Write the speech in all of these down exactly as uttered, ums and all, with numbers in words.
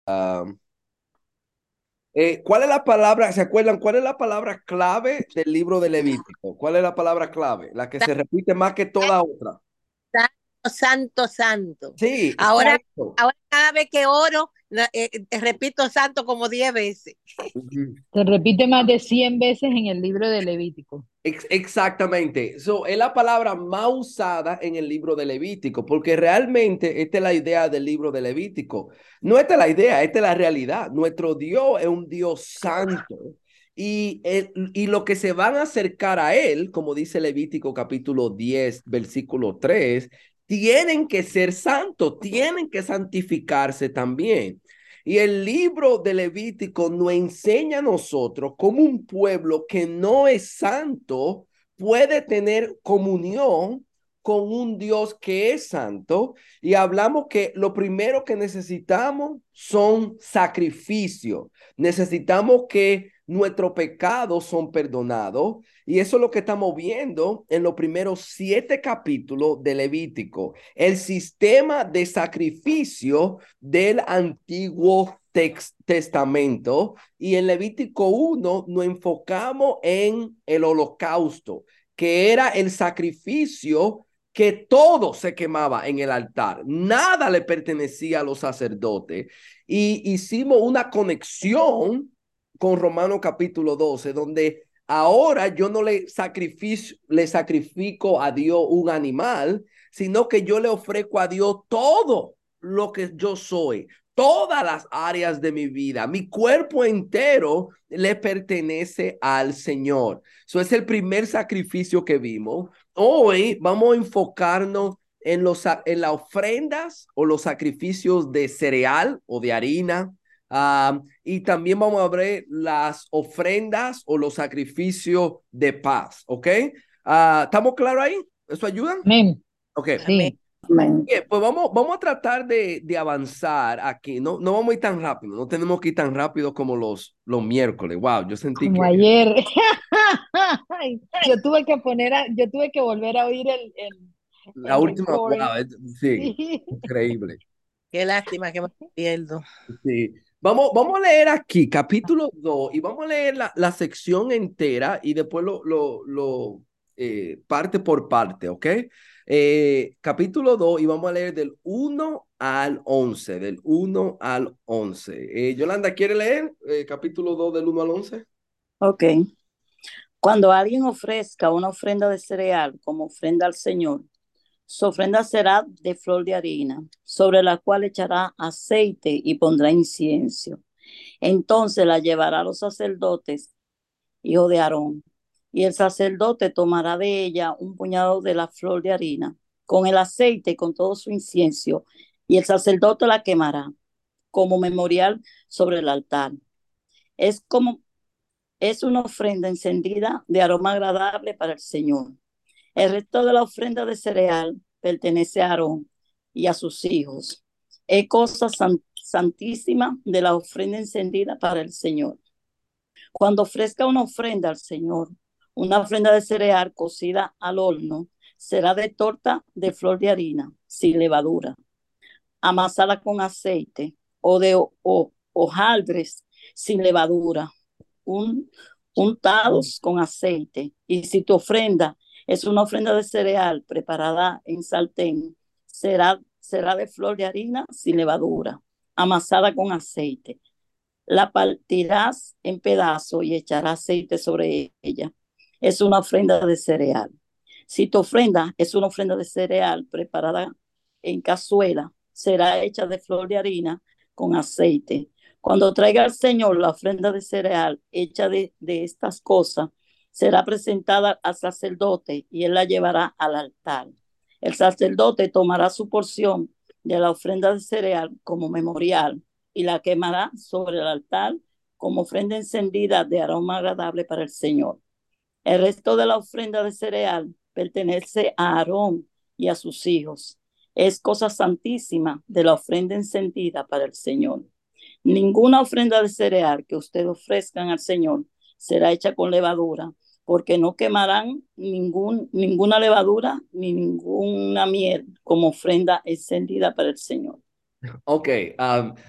Um, eh, ¿cuál es la palabra? ¿Se acuerdan? ¿Cuál es la palabra clave del libro de Levítico? ¿Cuál es la palabra clave? La que se repite más que toda otra. Santo, santo, santo. Sí, Ahora, santo. ahora cada vez que oro, na- eh, eh, repito santo como diez veces. Ujú. Se repite más de cien veces en el libro de Levítico. Ex- exactamente. So, es la palabra más usada en el libro de Levítico, porque realmente esta es la idea del libro de Levítico. No esta es la idea, esta es la realidad. Nuestro Dios es un Dios santo. Y, el- y lo que se van a acercar a él, como dice Levítico capítulo diez versículo tres, tienen que ser santos, tienen que santificarse también. Y el libro de Levítico nos enseña a nosotros cómo un pueblo que no es santo puede tener comunión con un Dios que es santo. Y hablamos que lo primero que necesitamos son sacrificios. Necesitamos que nuestros pecados son perdonados. Y eso es lo que estamos viendo en los primeros siete capítulos de Levítico. El sistema de sacrificio del Antiguo Tex Testamento, y en Levítico uno nos enfocamos en el holocausto, que era el sacrificio que todo se quemaba en el altar, nada le pertenecía a los sacerdotes, y hicimos una conexión con Romanos capítulo doce, donde ahora yo no le sacrifico, le sacrifico a Dios un animal, sino que yo le ofrezco a Dios todo lo que yo soy, todas las áreas de mi vida, mi cuerpo entero le pertenece al Señor. Eso es el primer sacrificio que vimos. Hoy vamos a enfocarnos en, los, en las ofrendas o los sacrificios de cereal o de harina. Uh, y también vamos a ver las ofrendas o los sacrificios de paz. ¿Ok? Uh, ¿Estamos claros ahí? ¿Eso ayuda? Amén. Ok. Amén. Sí. Amén. Bien, pues vamos, vamos a tratar de, de avanzar aquí. No, no vamos a ir tan rápido. No tenemos que ir tan rápido como los, los miércoles. Wow, yo sentí Como que ayer. Ay, yo tuve que poner a, yo tuve que volver a oír el, el, la el última, recording. wow, es- sí, Sí. increíble. Qué lástima que me pierdo. Sí. Vamos, vamos a leer aquí capítulo dos y vamos a leer la, la sección entera y después lo, lo, lo eh, parte por parte, ¿ok? Eh, capítulo dos y vamos a leer del uno al once, del uno al once. Eh, Yolanda, ¿quiere leer eh, capítulo dos del uno al once? Ok. Cuando alguien ofrezca una ofrenda de cereal como ofrenda al Señor, su ofrenda será de flor de harina, sobre la cual echará aceite y pondrá incienso. Entonces la llevará a los sacerdotes, hijo de Aarón, y el sacerdote tomará de ella un puñado de la flor de harina, con el aceite y con todo su incienso, y el sacerdote la quemará como memorial sobre el altar. Es como es una ofrenda encendida de aroma agradable para el Señor. El resto de la ofrenda de cereal pertenece a Aarón y a sus hijos. Es cosa san- santísima de la ofrenda encendida para el Señor. Cuando ofrezca una ofrenda al Señor, una ofrenda de cereal cocida al horno, será de torta de flor de harina, sin levadura, amasada con aceite, o de o, hojaldres sin levadura, un, untados con aceite. Y si tu ofrenda es una ofrenda de cereal preparada en sartén, será, será de flor de harina sin levadura, amasada con aceite. La partirás en pedazos y echarás aceite sobre ella. Es una ofrenda de cereal. Si tu ofrenda es una ofrenda de cereal preparada en cazuela, será hecha de flor de harina con aceite. Cuando traiga al Señor la ofrenda de cereal hecha de, de estas cosas, será presentada al sacerdote y él la llevará al altar. El sacerdote tomará su porción de la ofrenda de cereal como memorial y la quemará sobre el altar como ofrenda encendida de aroma agradable para el Señor. El resto de la ofrenda de cereal pertenece a Aarón y a sus hijos. Es cosa santísima de la ofrenda encendida para el Señor. Ninguna ofrenda de cereal que ustedes ofrezcan al Señor será hecha con levadura, porque no quemarán ningún, ninguna levadura ni ninguna miel como ofrenda encendida para el Señor. Ok, um,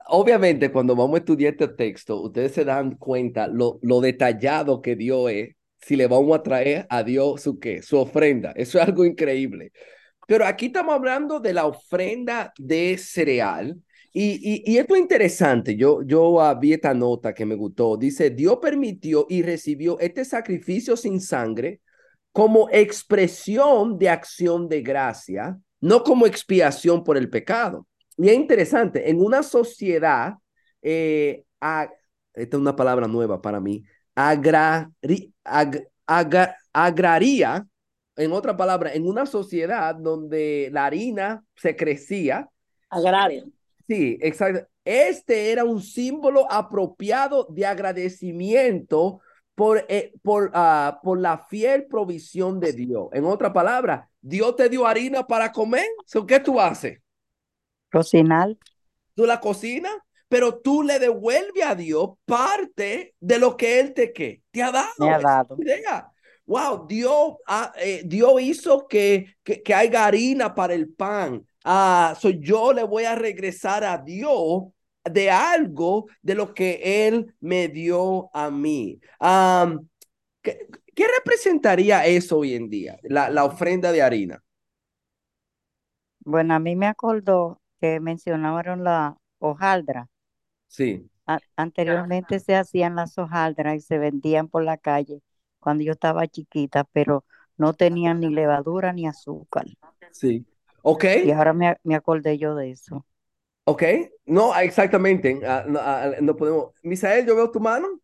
obviamente, cuando vamos a estudiar este texto, ustedes se dan cuenta lo, lo detallado que Dios es, si le vamos a traer a Dios su qué, su ofrenda. Eso es algo increíble. Pero aquí estamos hablando de la ofrenda de cereal. Y, y, y esto es interesante. Yo, yo uh, vi esta nota que me gustó. Dice, Dios permitió y recibió este sacrificio sin sangre como expresión de acción de gracia, no como expiación por el pecado. Y es interesante, en una sociedad, eh, ag- esta es una palabra nueva para mí, agrari, ag, aga- agraria, en otra palabra, en una sociedad donde la harina se crecía. Agrario. Sí, exacto. Este era un símbolo apropiado de agradecimiento por, eh, por, ah, por la fiel provisión de Dios. En otra palabra, Dios te dio harina para comer. So, ¿qué tú haces? Cocinar. Tú la cocinas, pero tú le devuelves a Dios parte de lo que Él te, ¿qué? Te ha Me dado. ha Esa es dado. la idea. Wow, Dios, ah, eh, Dios hizo que, que, que haya harina para el pan. Ah, so yo le voy a regresar a Dios de algo de lo que Él me dio a mí. Um, ¿qué, ¿Qué representaría eso hoy en día? La, la ofrenda de harina. Bueno, a mí me acordó que mencionaron la hojaldra. Sí. A- anteriormente se hacían las hojaldras y se vendían por la calle cuando yo estaba chiquita, pero no tenían ni levadura ni azúcar. Sí. Ok. Y ahora me, me acordé yo de eso. Ok, no, exactamente. Ah, no, ah, no podemos. Misael, yo veo tu mano.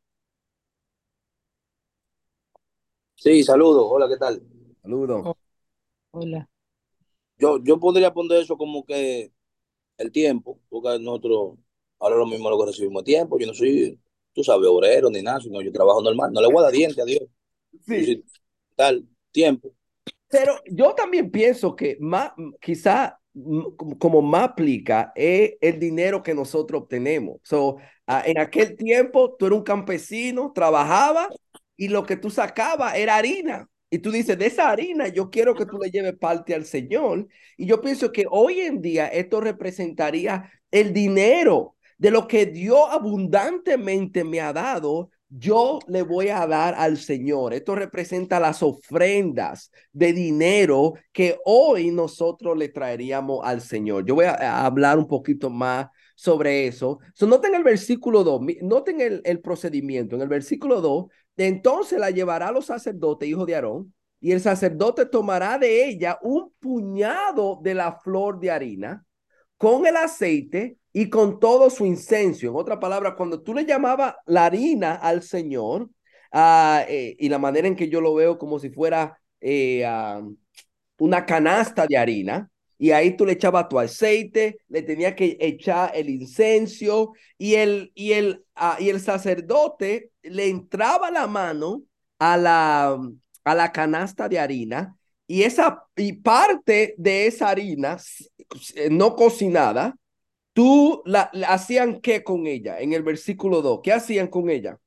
Sí, saludos. Hola, ¿qué tal? Saludo. Oh, hola. Yo, yo podría poner eso como que el tiempo, porque nosotros ahora lo mismo lo que recibimos tiempo. Yo no soy, tú sabes, obrero ni nada, sino yo trabajo normal. No le voy a dar diente a Dios. Yo Sí, soy tal tiempo. pero yo también pienso que más, quizá mm, como como más aplica es el dinero que nosotros obtenemos. So, ah, en aquel tiempo tú eras un campesino, trabajaba y lo que tú sacabas era harina. Y tú dices, de esa harina yo quiero que tú le lleves parte al Señor. Y yo pienso que hoy en día esto representaría el dinero de lo que Dios abundantemente me ha dado. Yo le voy a dar al Señor. Esto representa las ofrendas de dinero que hoy nosotros le traeríamos al Señor. Yo voy a, a hablar un poquito más sobre eso. So, noten el versículo dos, noten el, el procedimiento. En el versículo dos, de entonces la llevará a los sacerdotes, hijos de Aarón, y el sacerdote tomará de ella un puñado de la flor de harina con el aceite y con todo su incenso. En otra palabra, cuando tú le llamabas la harina al Señor, uh, eh, y la manera en que yo lo veo como si fuera eh, uh, una canasta de harina, y ahí tú le echabas tu aceite, le tenía que echar el incienso, y el, y el, uh, y el sacerdote le entraba la mano a la, a la canasta de harina, y, esa, y parte de esa harina eh, no cocinada, tú la, la hacían qué con ella en el versículo dos, ¿qué hacían con ella?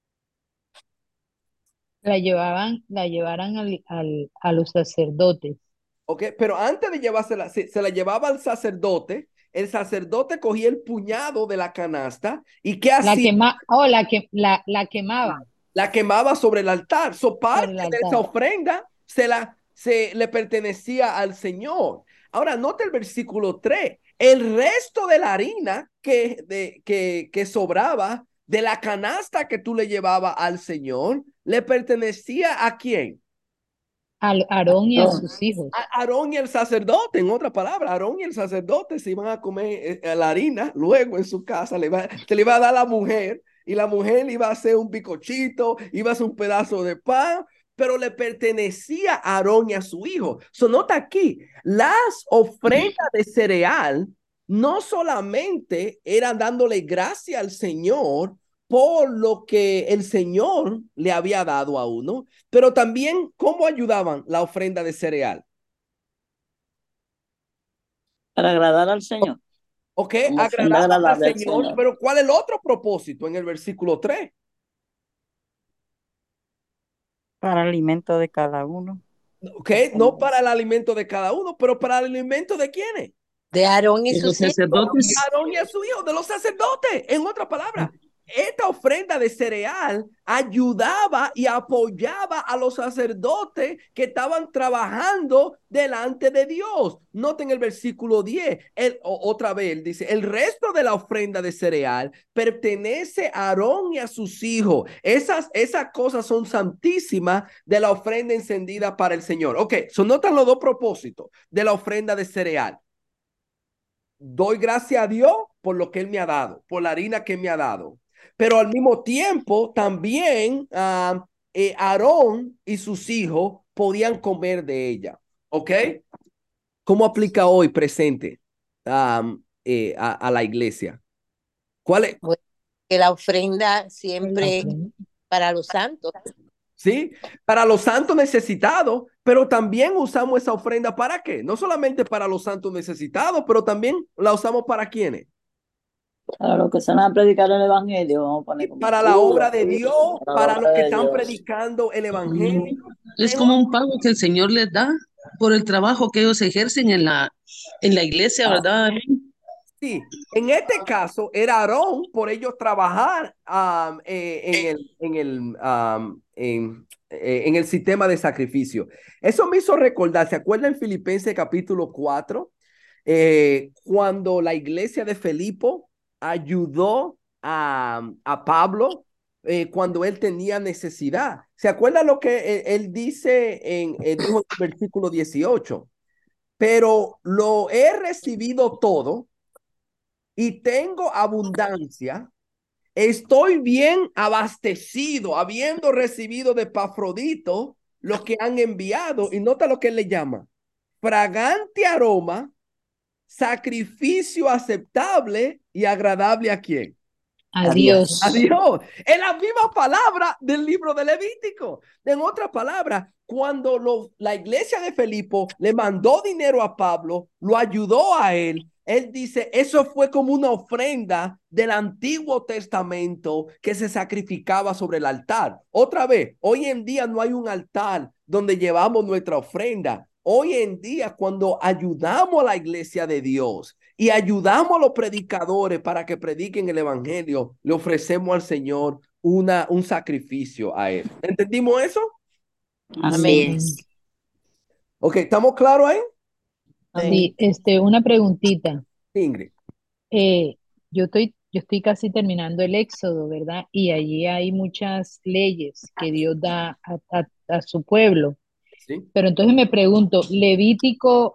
La llevaban, la llevaran al, al- a los sacerdotes. ¿Ok? Pero antes de llevársela, se, se la llevaba al sacerdote, el sacerdote cogía el puñado de la canasta y ¿qué La hacía? quema, oh, la que, la, la quemaban La quemaba sobre el altar. So sobre parte el de esa altar. ofrenda se la se le pertenecía al Señor. Ahora, nota el versículo tres. El resto de la harina que, de, que, que sobraba de la canasta que tú le llevabas al Señor, le pertenecía a quién? A Aarón y a No, sus hijos. A Aarón y el sacerdote, en otra palabra, Aarón y el sacerdote se iban a comer eh, la harina, luego en su casa le iba, se le iba a dar a la mujer y la mujer le iba a hacer un bicochito, iba a hacer un pedazo de pan, pero le pertenecía a Aarón y a su hijo. So, nota aquí, las ofrendas de cereal no solamente eran dándole gracia al Señor por lo que el Señor le había dado a uno, pero también cómo ayudaban la ofrenda de cereal. para agradar al Señor, ¿Ok? como ofrenda Agradaban al agradable al Señor, Señor. pero ¿cuál es el otro propósito en el versículo tres? Para alimento de cada uno. ¿Ok? No para el alimento de cada uno, pero para el alimento de quiénes. De Aarón y De los sus hijos. sacerdotes. Aarón y a su hijo, de los sacerdotes. En otras palabras, esta ofrenda de cereal ayudaba y apoyaba a los sacerdotes que estaban trabajando delante de Dios. Noten el versículo diez. Él, otra vez, él dice, el resto de la ofrenda de cereal pertenece a Aarón y a sus hijos. Esas, esas cosas son santísimas de la ofrenda encendida para el Señor. Ok, so notan los dos propósitos de la ofrenda de cereal. Doy gracias a Dios por lo que Él me ha dado, por la harina que me ha dado. Pero al mismo tiempo, también uh, eh, Aarón y sus hijos podían comer de ella. ¿Ok? ¿Cómo aplica hoy presente um, eh, a, a la iglesia? ¿Cuál es? Bueno, que la ofrenda siempre para los santos. ¿Sí? Para los santos necesitados, pero también usamos esa ofrenda ¿para qué? No solamente para los santos necesitados, pero también la usamos ¿para quiénes? Para los que se van a predicar el evangelio, vamos a poner como para la obra de Dios, para, para los que están Dios. predicando el evangelio. Es como un pago que el Señor les da por el trabajo que ellos ejercen en la, en la iglesia, ¿verdad? Sí, en este caso era Aarón por ellos trabajar um, eh, en, el, en, el, um, en, eh, en el sistema de sacrificio. Eso me hizo recordar, ¿se acuerdan en Filipenses capítulo cuatro? Eh, cuando la iglesia de Filipo ayudó a, a Pablo eh, cuando él tenía necesidad. ¿Se acuerdan lo que él, él dice en, él dijo en el versículo dieciocho? Pero lo he recibido todo y tengo abundancia, estoy bien abastecido, habiendo recibido de Epafrodito lo que han enviado, y nota lo que él le llama, fragante aroma, sacrificio aceptable y agradable ¿a quién? A Dios. A Dios. Es la misma palabra del libro de Levítico. En otras palabras, cuando lo, la iglesia de Filipo le mandó dinero a Pablo, lo ayudó a él, él dice, eso fue como una ofrenda del Antiguo Testamento que se sacrificaba sobre el altar. Otra vez, hoy en día no hay un altar donde llevamos nuestra ofrenda. Hoy en día, cuando ayudamos a la iglesia de Dios y ayudamos a los predicadores para que prediquen el evangelio, le ofrecemos al Señor una, un sacrificio a él. ¿Entendimos eso? Amén. Ok, ¿estamos claros ahí? Sí, este, una preguntita. Ingrid. Eh, yo estoy, yo estoy casi terminando el Éxodo, ¿verdad? Y allí hay muchas leyes que Dios da a, a, a su pueblo. Sí. Pero entonces me pregunto, Levítico,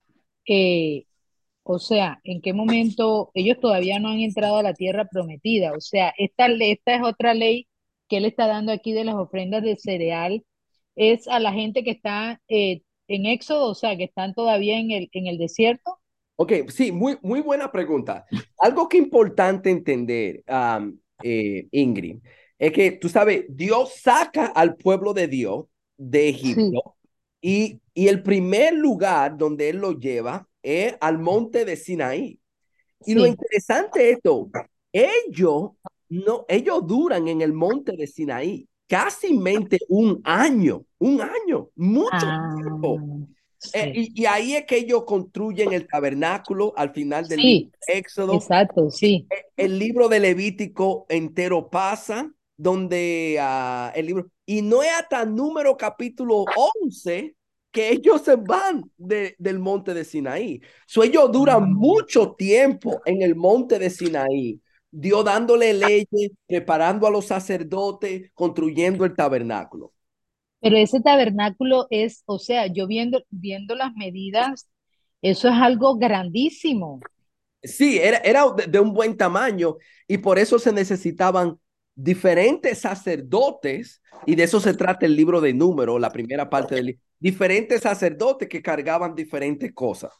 eh, o sea, ¿en qué momento ellos todavía no han entrado a la tierra prometida? O sea, esta, esta es otra ley que él está dando aquí de las ofrendas de cereal, es a la gente que está eh, en Éxodo, o sea, que están todavía en el, en el desierto. Ok, sí, muy, muy buena pregunta. Algo que es importante entender, um, eh, Ingrid, es que tú sabes, Dios saca al pueblo de Dios de Egipto sí. y, y el primer lugar donde Él lo lleva es al monte de Sinaí. Y sí. Lo interesante es esto, ellos, no, ellos duran en el monte de Sinaí casi mente un año, un año, mucho ah. tiempo. Sí. Eh, y, y ahí es que ellos construyen el tabernáculo al final del sí, libro de Éxodo. Exacto, sí. El, el libro de Levítico entero pasa, donde uh, el libro, y no es hasta número capítulo once que ellos se van de, del monte de Sinaí. So, ellos duran mucho tiempo en el monte de Sinaí, Dios dándole leyes, preparando a los sacerdotes, construyendo el tabernáculo. Pero ese tabernáculo es, o sea, yo viendo, viendo las medidas, eso es algo grandísimo. Sí, era, era de, de un buen tamaño y por eso se necesitaban diferentes sacerdotes, y de eso se trata el libro de Números, la primera parte del libro, diferentes sacerdotes que cargaban diferentes cosas.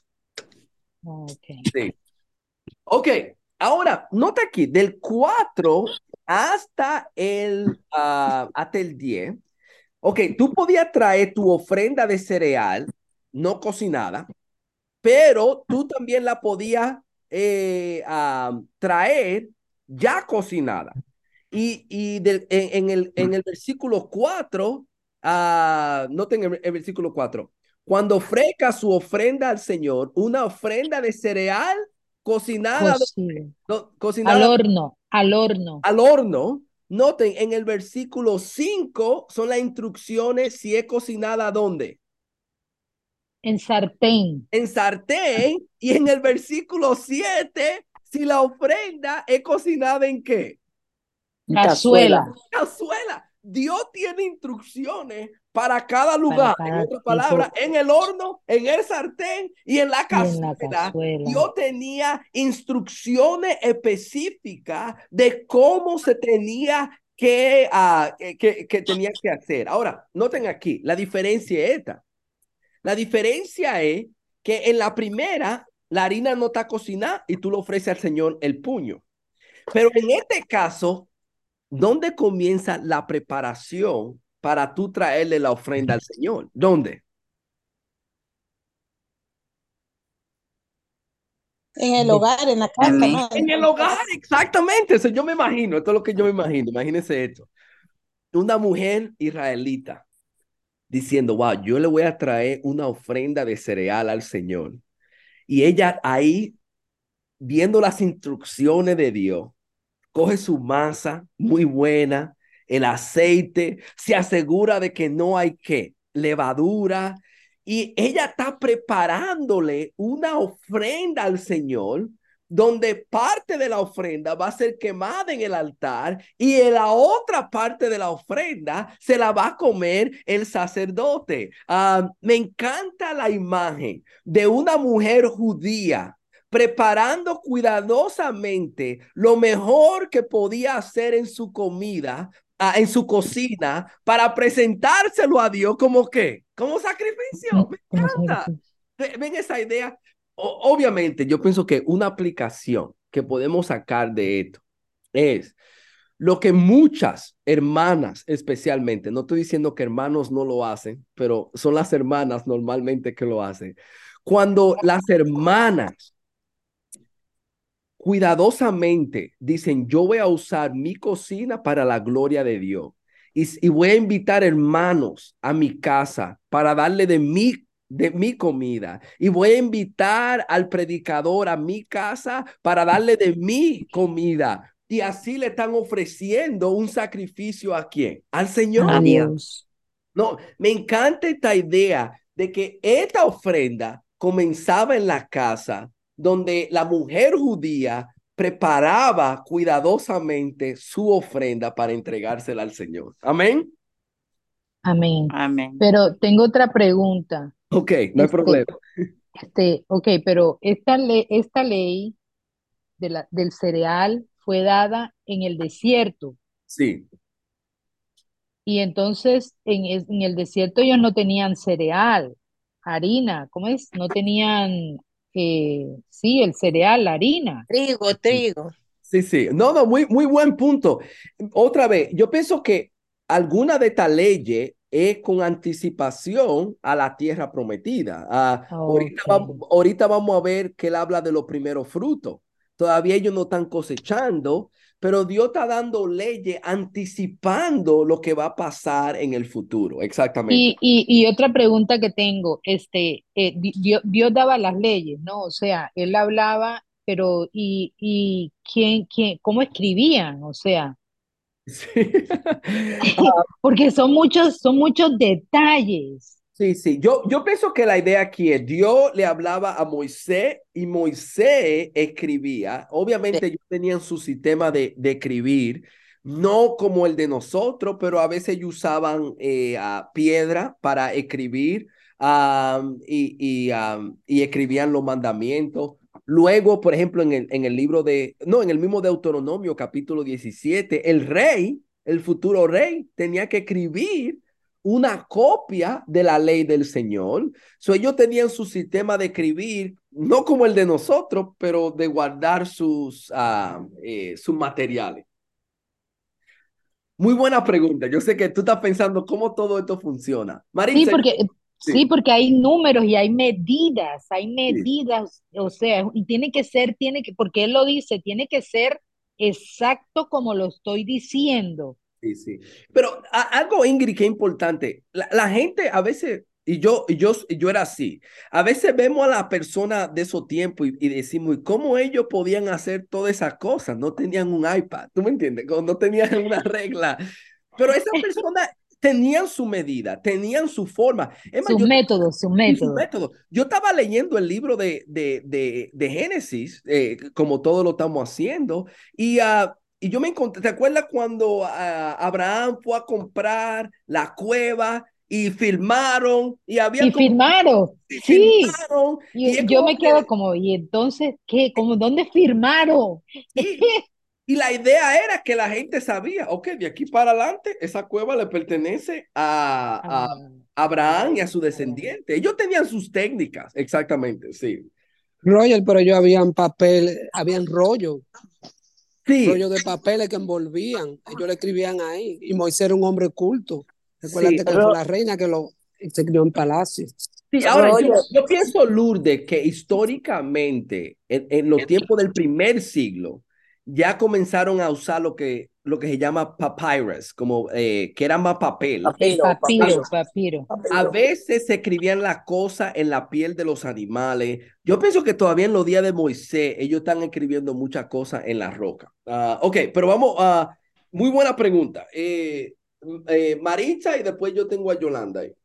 Okay. Sí. Ok, ahora, nota aquí, del cuatro hasta el, uh, hasta el diez. Ok, tú podías traer tu ofrenda de cereal no cocinada, pero tú también la podías eh, uh, traer ya cocinada. Y, y de, en, en, el, en el versículo cuatro, uh, noten el, el versículo cuatro, Cuando ofrezca su ofrenda al Señor, una ofrenda de cereal cocinada, Cocido. no, Al cocinada horno, al horno, al horno. Noten, en el versículo cinco son las instrucciones si es cocinada ¿dónde? en sartén, En sartén. Y en el versículo siete, si la ofrenda es cocinada ¿en qué? cazuela, Cazuela. Dios tiene instrucciones para cada para lugar. En cada otras palabras, tipo, en el horno, en el sartén y en la y en la cazuela. cazuela. Dios tenía instrucciones específicas de cómo se tenía que, uh, que, que tenía que hacer. Ahora, noten aquí, la diferencia es esta. La diferencia es que en la primera, la harina no está cocinada y tú le ofreces al Señor el puño. Pero en este caso, ¿dónde comienza la preparación para tú traerle la ofrenda al Señor? ¿Dónde? En el De- hogar, en la casa, Amén. ¿no? En el hogar, exactamente. Eso yo me imagino. Esto es lo que yo me imagino. Imagínense esto. Una mujer israelita diciendo, wow, yo le voy a traer una ofrenda de cereal al Señor. Y ella ahí, viendo las instrucciones de Dios, coge su masa muy buena, el aceite, se asegura de que no hay que levadura y ella está preparándole una ofrenda al Señor donde parte de la ofrenda va a ser quemada en el altar y en la otra parte de la ofrenda se la va a comer el sacerdote. Uh, me encanta la imagen de una mujer judía preparando cuidadosamente lo mejor que podía hacer en su comida, uh, en su cocina, para presentárselo a Dios como que, como sacrificio. Me como encanta. sacrificio. ¿Ven esa idea? O, obviamente, yo pienso que una aplicación que podemos sacar de esto es lo que muchas hermanas especialmente, no estoy diciendo que hermanos no lo hacen, pero son las hermanas normalmente que lo hacen. Cuando las hermanas cuidadosamente dicen, yo voy a usar mi cocina para la gloria de Dios y, y voy a invitar hermanos a mi casa para darle de mi, de mi comida y voy a invitar al predicador a mi casa para darle de mi comida. Y así le están ofreciendo un sacrificio ¿a quién? Al Señor. A Dios. Adiós. No, me encanta esta idea de que esta ofrenda comenzaba en la casa donde la mujer judía preparaba cuidadosamente su ofrenda para entregársela al Señor. Amén. Amén. Amén. Pero tengo otra pregunta. Ok, no hay Este, problema. este, ok, pero esta ley, esta ley de la, del cereal fue dada en el desierto. Sí. Y entonces en, es- en el desierto ellos no tenían cereal, harina, ¿cómo es? No tenían, eh, sí, el cereal, la harina. Trigo, trigo. Sí, sí. No, no, muy, muy buen punto. Otra vez, yo pienso que alguna de estas leyes es con anticipación a la tierra prometida. Ah, ahorita, Ok. vamos, ahorita vamos a ver que él habla de los primeros frutos. Todavía ellos no están cosechando, pero Dios está dando leyes anticipando lo que va a pasar en el futuro. Exactamente. Y, y, y otra pregunta que tengo, este, eh, Di- Dios, Dios daba las leyes, ¿no? O sea, él hablaba, pero ¿y, y quién, quién, cómo escribían? O sea, Sí. porque son muchos, son muchos detalles. Sí, sí, yo, yo pienso que la idea aquí es, Dios le hablaba a Moisés y Moisés escribía. Obviamente ellos tenían su sistema de, de escribir, no como el de nosotros, pero a veces ellos usaban eh, a piedra para escribir um, y, y, um, y escribían los mandamientos. Luego, por ejemplo, en el, en el libro de, no, en el mismo Deuteronomio, capítulo diecisiete, el rey, el futuro rey, tenía que escribir una copia de la ley del Señor. So, ellos tenían su sistema de escribir, no como el de nosotros, pero de guardar sus, uh, eh, sus materiales. Muy buena pregunta. Yo sé que tú estás pensando cómo todo esto funciona. Sí, Maritza, porque, sí, sí, porque hay números y hay medidas, hay sí, medidas, o sea, y tiene que ser, tiene que, porque él lo dice, tiene que ser exacto como lo estoy diciendo. sí, sí. Pero a, algo, Ingrid, que es importante. La, la gente a veces, Y yo, y yo, y yo era así. A veces vemos a la persona de esos tiempos y, y decimos, ¿y cómo ellos podían hacer todas esas cosas? No tenían un iPad, ¿tú me entiendes? No tenían una regla. Pero esas personas tenían su medida, tenían su forma. Es más, Su yo, método, su y su método. método. Yo estaba leyendo el libro de, de, de, de Génesis, eh, como todo lo estamos haciendo, y, uh, y yo me encontré, ¿te acuerdas cuando uh, Abraham fue a comprar la cueva y filmaron y habían Y como firmaron, y sí. filmaron y es Y yo como me quedo que como, ¿y entonces qué? ¿Cómo, dónde firmaron? y, y la idea era que la gente sabía, ok, de aquí para adelante esa cueva le pertenece a, a Abraham y a su descendiente. Ellos tenían sus técnicas, exactamente, sí. Roger, pero ellos habían papel, habían rollo, Sí, rollo de papeles que envolvían, ellos le escribían ahí, y Moisés era un hombre culto. sí, Recuérdate que fue Ro- la reina que lo se crió en palacio. sí. Ahora, yo, Roger, yo pienso, Lourdes, que históricamente, en, en los tiempos del primer siglo, ya comenzaron a usar lo que, lo que se llama papyrus, como eh, que era más papel. El papiro, A, papiro, papiro, papiro. a papiro. veces se escribían las cosas en la piel de los animales. Yo pienso que todavía en los días de Moisés, ellos están escribiendo muchas cosas en la roca. Uh, ok, pero vamos a... muy buena pregunta. Eh, eh, Maritza y después yo tengo a Yolanda ahí.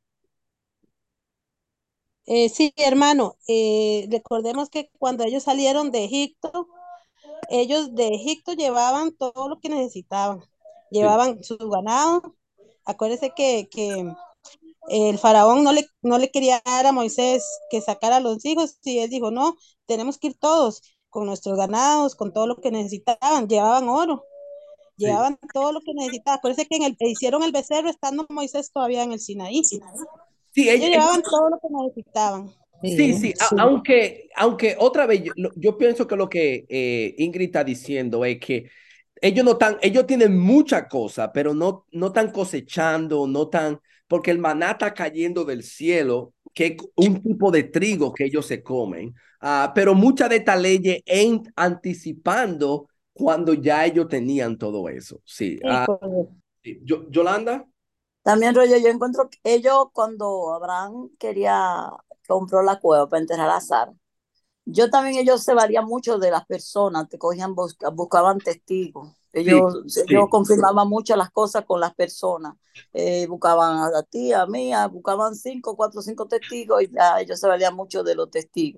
Eh, sí, hermano, eh, recordemos que cuando ellos salieron de Egipto, ellos de Egipto llevaban todo lo que necesitaban, Sí, llevaban su ganado. Acuérdese que, que el faraón no le, no le quería dar a Moisés que sacara a los hijos, y él dijo, no, tenemos que ir todos con nuestros ganados, con todo lo que necesitaban, llevaban oro, sí. llevaban todo lo que necesitaban. Acuérdese que en el, hicieron el becerro estando Moisés todavía en el Sinaí. Sí, Ellos ellos, ellos llevaban todo lo que necesitaban. sí, Sí. sí, a- Sí. aunque, aunque otra vez, yo, lo- yo pienso que lo que eh, Ingrid está diciendo es que ellos no están, ellos tienen mucha cosa, pero no, no están cosechando, no están, porque el maná está cayendo del cielo, que es un tipo de trigo que ellos se comen, ah, pero muchas de estas leyes en anticipando cuando ya ellos tenían todo eso. Sí, Sí, ah, correcto. sí. Yo- Yolanda. También, Roger, yo encuentro que ellos cuando Abraham quería, compró la cueva para enterrar a Sara, yo también ellos se valían mucho de las personas, te cogían, busca- buscaban testigos. Sí, Ellos, ellos sí. confirmaban mucho las cosas con las personas. Eh, buscaban a ti, a mí, a- buscaban cinco, cuatro, cinco testigos y ya ellos se valían mucho de los testigos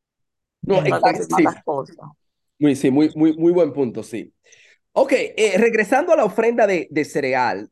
No, para exacto, confirmar sí. las cosas. Muy, sí, muy, muy, muy buen punto, sí. Ok, eh, regresando a la ofrenda de, de cereal,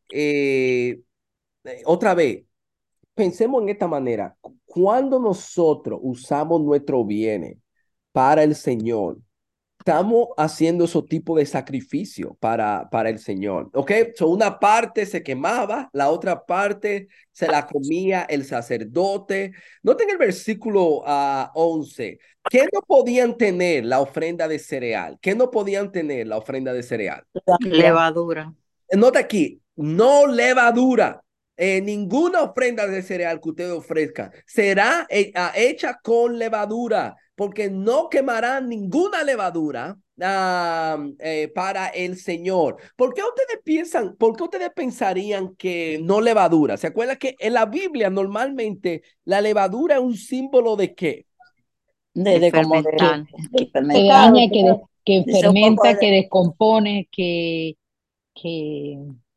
eh, eh, otra vez, pensemos en esta manera. Cuando nosotros usamos nuestros bienes para el Señor, estamos haciendo esos tipos de sacrificio para, para el Señor. ¿Ok? So, una parte se quemaba, la otra parte se la comía el sacerdote. Noten el versículo uh, once. ¿Qué no podían tener la ofrenda de cereal? ¿Qué no podían tener la ofrenda de cereal? Levadura. Nota aquí, no levadura. Eh, ninguna ofrenda de cereal que usted ofrezca será eh, ah, hecha con levadura, porque no quemarán ninguna levadura ah, eh, para el Señor. ¿Por qué ustedes piensan, por qué ustedes pensarían que no levadura? ¿Se acuerdan que en la Biblia normalmente la levadura es un símbolo de qué? De, De de como de, Que, fermentar. de que fermentar. Pecado, daña, que, des- pecado. que Dice un poco fermenta, de, que descompone, que, que,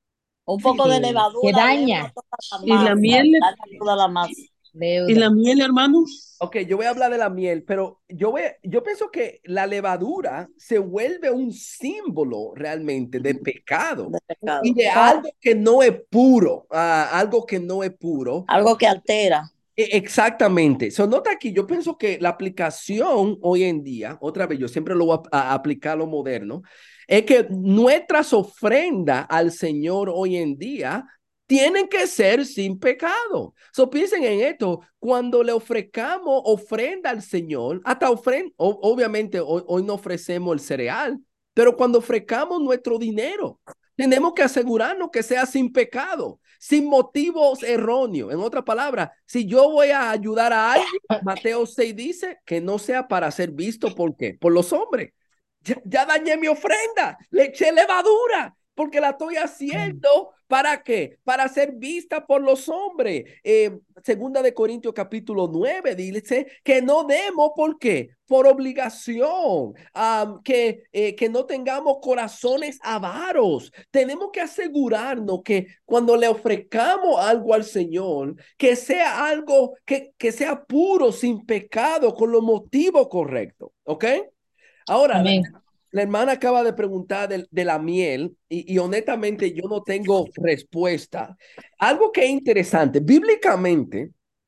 un Sí, poco de que, que levadura leuda daña. toda la Y la masa, miel, daña toda la masa. y la Deuda. miel, hermano. ok, yo voy a hablar de la miel, pero yo, voy, yo pienso que la levadura se vuelve un símbolo realmente de pecado De y pecado. de algo que no es puro, ah, algo que no es puro. Algo que altera. E- Exactamente. So, nota aquí, yo pienso que la aplicación hoy en día, otra vez, yo siempre lo voy a, a aplicar a lo moderno, es que nuestras ofrendas al Señor hoy en día tienen que ser sin pecado. So, piensen en esto, cuando le ofrezcamos ofrenda al Señor, hasta ofrenda, obviamente hoy, hoy no ofrecemos el cereal, pero cuando ofrezcamos nuestro dinero, tenemos que asegurarnos que sea sin pecado, sin motivos erróneos. En otras palabras, si yo voy a ayudar a alguien, Mateo seis dice que no sea para ser visto por qué, por los hombres. Ya, ya dañé mi ofrenda, le eché levadura porque la estoy haciendo ¿Para qué? Para ser vista por los hombres. Eh, segunda de Corintios capítulo nueve dice que no demos, ¿por qué? Por obligación, um, que, eh, que no tengamos corazones avaros. Tenemos que asegurarnos que cuando le ofrezcamos algo al Señor, que sea algo que, que sea puro, sin pecado, con los motivos correctos, ¿ok? Ahora, la, Amén. la hermana acaba de preguntar de, de la miel y, y honestamente yo no tengo respuesta. Algo que es interesante, bíblicamente,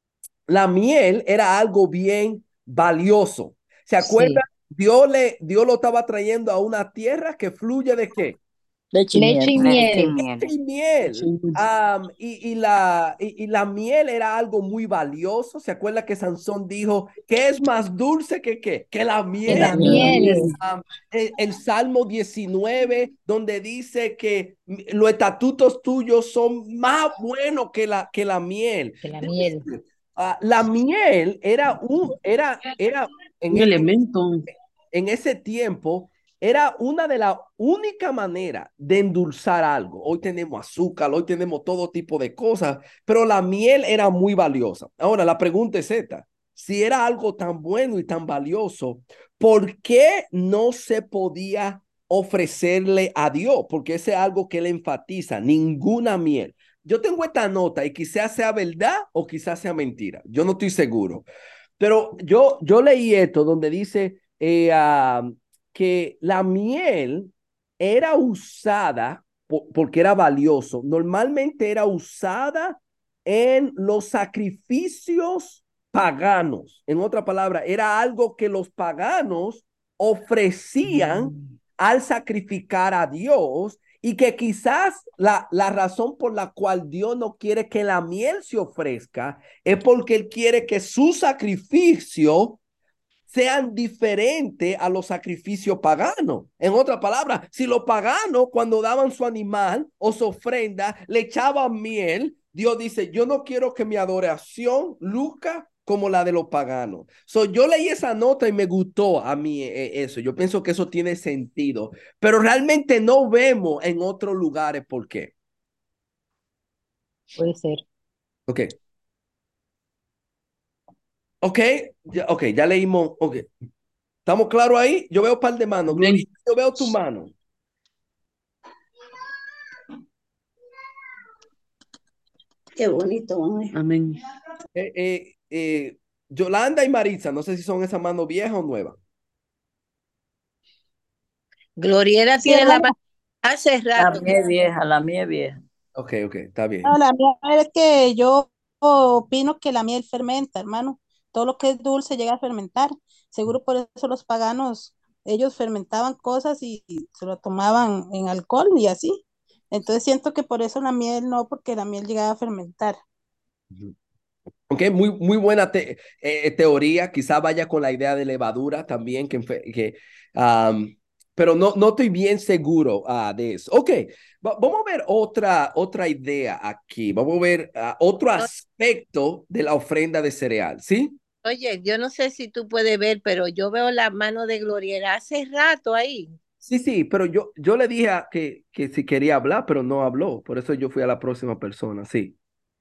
la miel era algo bien valioso. ¿Se acuerda? Sí. Dios, le, Dios lo estaba trayendo a una tierra que fluye de qué? Leche y Leche y miel. Leche y miel. miel. Y miel. Um, y, y, la, y, y la miel era algo muy valioso. ¿Se acuerda que Sansón dijo que es más dulce que qué? Que la Que miel. la La miel. miel. Um, el, el Salmo diecinueve, donde dice que los estatutos tuyos son más buenos que la, que la miel. Que la Debe miel. decir, ah, la miel era un, era, era en Un ese, elemento. en ese tiempo, era una de las únicas maneras de endulzar algo. Hoy tenemos azúcar, hoy tenemos todo tipo de cosas, pero la miel era muy valiosa. Ahora, la pregunta es esta. Si era algo tan bueno y tan valioso, ¿por qué no se podía ofrecerle a Dios? Porque ese es algo que él enfatiza, ninguna miel. Yo tengo esta nota y quizás sea verdad o quizás sea mentira. Yo no estoy seguro. Pero yo, yo leí esto donde dice eh, uh, que la miel era usada po- porque era valioso. Normalmente era usada en los sacrificios paganos. En otra palabra, era algo que los paganos ofrecían Mm. al sacrificar a Dios y que quizás la, la razón por la cual Dios no quiere que la miel se ofrezca es porque Él quiere que su sacrificio sean diferentes a los sacrificios paganos. En otra palabra, si los paganos cuando daban su animal o su ofrenda le echaban miel, Dios dice, yo no quiero que mi adoración luzca como la de los paganos. So, yo leí esa nota y me gustó a mí eh, eso. Yo pienso que eso tiene sentido, pero realmente no vemos en otros lugares por qué. Puede ser. Ok. Ok, ya, ok, ya leímos. Ok. ¿Estamos claros ahí? Yo veo un par de manos. Gloria, Amén. yo veo tu mano. Qué bonito, hombre. Amén. Eh, eh, eh, Yolanda y Maritza, no sé si son esa mano vieja o nueva. Gloriela Sí, tiene la hermano. mano hace La rato. mía es vieja, la mía es vieja. Ok, ok, está bien. No, la mía es que yo opino que la miel fermenta, hermano. Todo lo que es dulce llega a fermentar. Seguro por eso los paganos, ellos fermentaban cosas y, y se lo tomaban en alcohol y así. Entonces siento que por eso la miel no, porque la miel llegaba a fermentar. Ujú. Ok, muy, muy buena te- eh, teoría. Quizá vaya con la idea de levadura también, que, enfe- que um, pero no, no estoy bien seguro ah, de eso. Ok, va- vamos a ver otra, otra idea aquí. Vamos a ver ah, otro O- aspecto de la ofrenda de cereal, ¿sí? Oye, yo no sé si tú puedes ver, pero yo veo la mano de Gloriela hace rato ahí. Sí, sí, pero yo, yo le dije a- que, que si quería hablar, pero no habló. Por eso yo fui a la próxima persona, sí.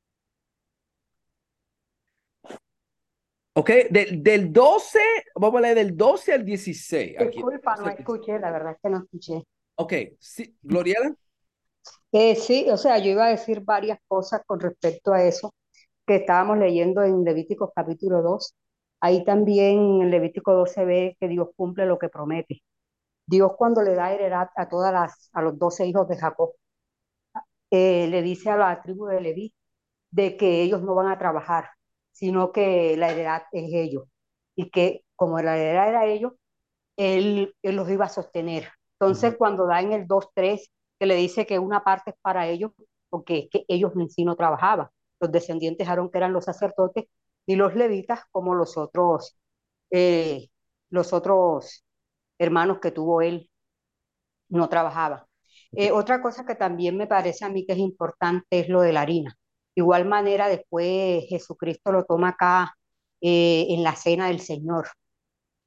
Ok, del, del doce, vamos a leer del doce al dieciséis. Aquí. Disculpa, no escuché, la verdad es que no escuché. Ok, sí, Gloriela. Eh, sí, o sea, yo iba a decir varias cosas con respecto a eso que estábamos leyendo en Levítico capítulo dos. Ahí también en Levítico dos se ve que Dios cumple lo que promete. Dios cuando le da heredad a todas las, a los doce hijos de Jacob, eh, le dice a la tribu de Leví de que ellos no van a trabajar, sino que la heredad es ellos. Y que como la heredad era ellos, él, él los iba a sostener. Entonces, Ujú. cuando da en el dos tres que le dice que una parte es para ellos, porque es que ellos en sí no trabajaban. Los descendientes de Aarón, que eran los sacerdotes, y los levitas, como los otros, eh, los otros hermanos que tuvo él, no trabajaban. Ok. Eh, otra cosa que también me parece a mí que es importante es lo de la harina. Igual manera, después Jesucristo lo toma acá eh, en la cena del Señor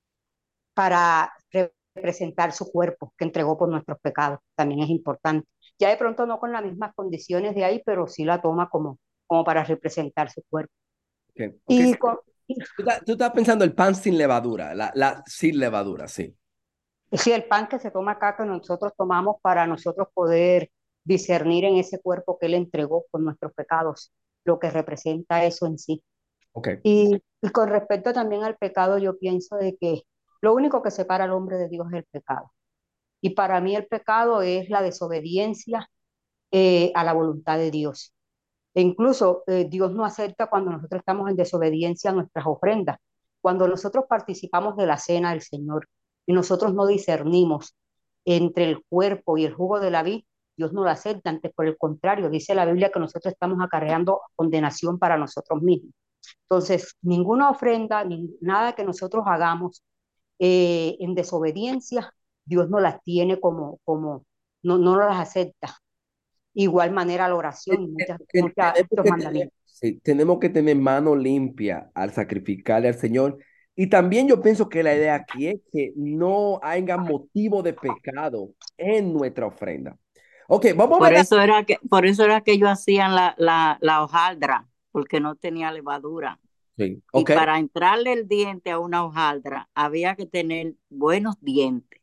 para representar su cuerpo que entregó por nuestros pecados. También es importante. Ya de pronto no con las mismas condiciones de ahí, pero sí la toma como, como para representar su cuerpo. Okay. Okay. Y con, Tú, estás, tú estás pensando el pan sin levadura, la, la sin levadura, sí. sí, el pan que se toma acá, que nosotros tomamos para nosotros poder discernir en ese cuerpo que Él entregó con nuestros pecados, lo que representa eso en sí. Okay. Y, y con respecto también al pecado, yo pienso de que lo único que separa al hombre de Dios es el pecado. Y para mí el pecado es la desobediencia eh, a la voluntad de Dios. E incluso eh, Dios no acepta cuando nosotros estamos en desobediencia a nuestras ofrendas. Cuando nosotros participamos de la cena del Señor y nosotros no discernimos entre el cuerpo y el jugo de la vid, Dios no lo acepta. Antes, por el contrario, dice la Biblia que nosotros estamos acarreando condenación para nosotros mismos. Entonces, ninguna ofrenda, ni nada que nosotros hagamos eh, en desobediencia, Dios no las tiene como, como no, no las acepta. Igual manera la oración y muchas, Ten- muchas, Tenemos muchos que tener, mandamientos. sí, tenemos que tener mano limpia al sacrificarle al Señor. Y también yo pienso que la idea aquí es que no haya motivo de pecado en nuestra ofrenda. Ok, vamos a Por ver. La... eso era que, por eso era que ellos hacían la, la, la hojaldra, porque no tenía levadura. Sí, Y ok. para entrarle el diente a una hojaldra, había que tener buenos dientes.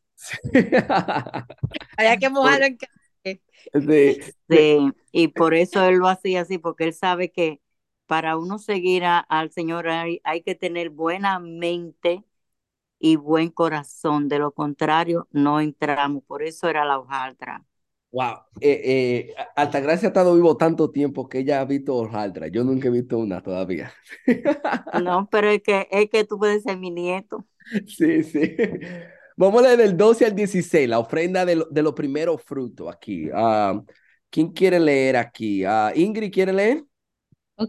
Había que Por, mojarlo en café. Sí, sí. sí, y por eso él lo hacía así, porque él sabe que para uno seguir a- al Señor hay, hay que tener buena mente y buen corazón. De lo contrario, no entramos. Por eso era la hojaldra. Wow. Eh, eh, Altagracia ha estado vivo tanto tiempo que ella ha visto hojaldra. Yo nunca he visto una todavía. No, pero es que, es que tú puedes ser mi nieto. Sí, sí. Vamos a leer del doce al dieciséis, la ofrenda de, lo- de los primeros frutos aquí. Ah, ¿quién quiere leer aquí? Ah, Ingrid, ¿quiere leer? Ok.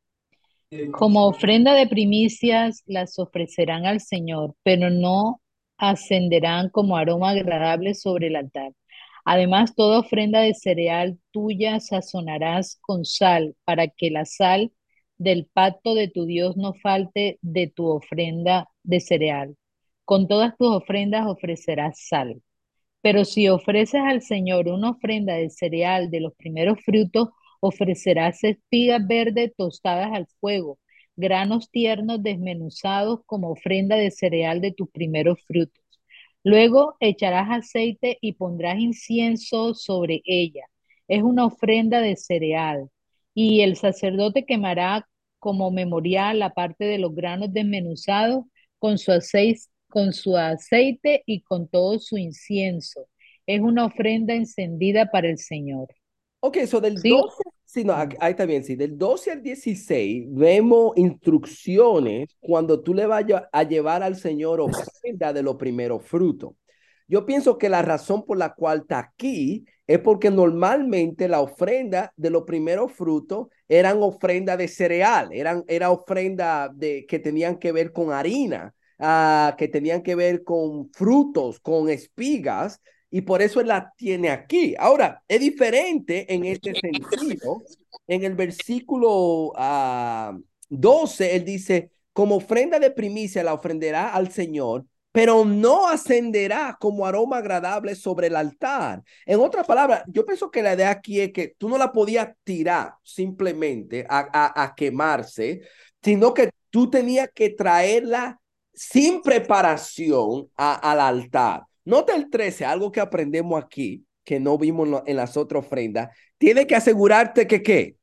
Como ofrenda de primicias las ofrecerán al Señor, pero no ascenderán como aroma agradable sobre el altar. Además, toda ofrenda de cereal tuya sazonarás con sal, para que la sal del pacto de tu Dios no falte de tu ofrenda de cereal. Con todas tus ofrendas ofrecerás sal. Pero si ofreces al Señor una ofrenda de cereal de los primeros frutos, ofrecerás espigas verdes tostadas al fuego, granos tiernos desmenuzados como ofrenda de cereal de tus primeros frutos. Luego echarás aceite y pondrás incienso sobre ella. Es una ofrenda de cereal. Y el sacerdote quemará como memorial la parte de los granos desmenuzados con su aceite, con su aceite y con todo su incienso. Es una ofrenda encendida para el Señor. Ok, eso del ¿Sí? doce, sí, no, aquí- ahí está bien, sí, del doce al dieciséis vemos instrucciones cuando tú le vayas a llevar al Señor ofrenda de los primeros frutos. Yo pienso que la razón por la cual está aquí es porque normalmente la ofrenda de los primeros frutos eran ofrenda de cereal, eran, era ofrenda de, que tenían que ver con harina, ah, que tenían que ver con frutos, con espigas, y por eso él la tiene aquí. Ahora, es diferente en este sentido. En el versículo uh, doce, él dice, como ofrenda de primicia la ofrenderá al Señor, pero no ascenderá como aroma agradable sobre el altar. En otras palabras, yo pienso que la idea aquí es que tú no la podías tirar simplemente a, a, a quemarse, sino que tú tenías que traerla sin preparación a, al altar. Nota el trece, algo que aprendemos aquí, que no vimos en, lo, en las otras ofrendas. Tiene que asegurarte que, ¿qué?